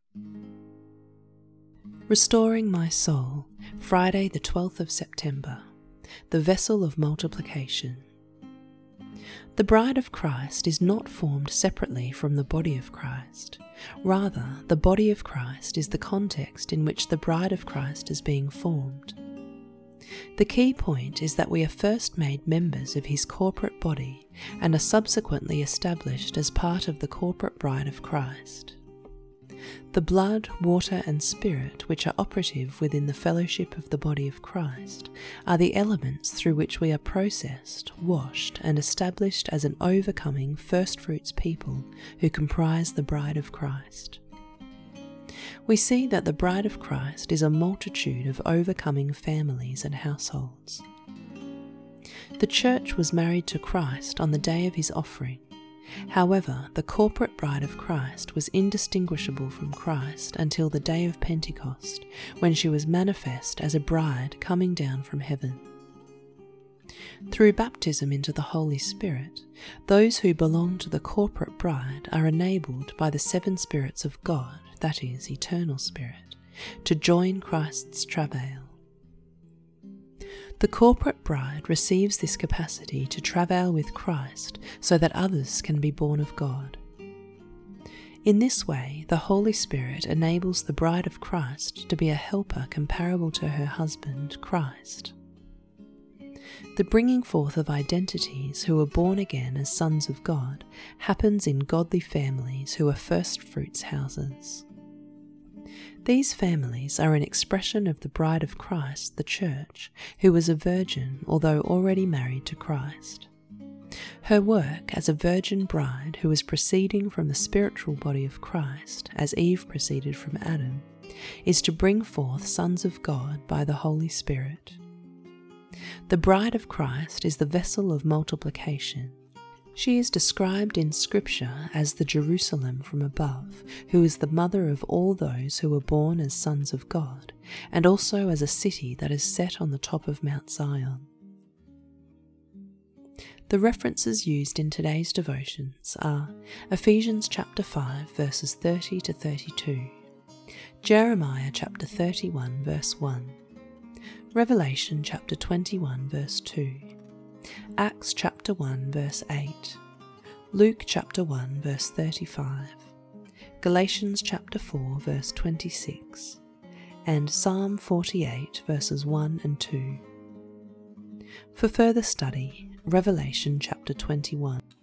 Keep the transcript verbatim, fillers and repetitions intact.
Restoring My Soul, Friday the twelfth of September, the Vessel of Multiplication. The Bride of Christ is not formed separately from the Body of Christ. Rather, the Body of Christ is the context in which the Bride of Christ is being formed. The key point is that we are first made members of His corporate body and are subsequently established as part of the corporate bride of Christ. The blood, water and spirit which are operative within the fellowship of the body of Christ are the elements through which we are processed, washed and established as an overcoming firstfruits people who comprise the bride of Christ. We see that the bride of Christ is a multitude of overcoming families and households. The church was married to Christ on the day of His offering. However, the corporate bride of Christ was indistinguishable from Christ until the day of Pentecost, when she was manifest as a bride coming down from heaven. Through baptism into the Holy Spirit, those who belong to the corporate bride are enabled by the seven spirits of God, that is, eternal spirit, to join Christ's travail. The corporate bride receives this capacity to travail with Christ so that others can be born of God. In this way, the Holy Spirit enables the bride of Christ to be a helper comparable to her husband, Christ. The bringing forth of identities who are born again as sons of God happens in godly families who are firstfruits houses. These families are an expression of the bride of Christ, the church, who was a virgin although already married to Christ. Her work as a virgin bride who is proceeding from the spiritual body of Christ, as Eve proceeded from Adam, is to bring forth sons of God by the Holy Spirit. The bride of Christ is the vessel of multiplication. She is described in Scripture as the Jerusalem from above, who is the mother of all those who are born as sons of God, and also as a city that is set on the top of Mount Zion. The references used in today's devotions are Ephesians chapter five verses thirty to thirty-two, Jeremiah chapter thirty-one verse one, Revelation chapter twenty-one verse two, Acts chapter one verse eight, Luke chapter one verse thirty-five, Galatians chapter four verse twenty-six, and Psalm forty-eight verses one and two. For further study, Revelation chapter twenty-one.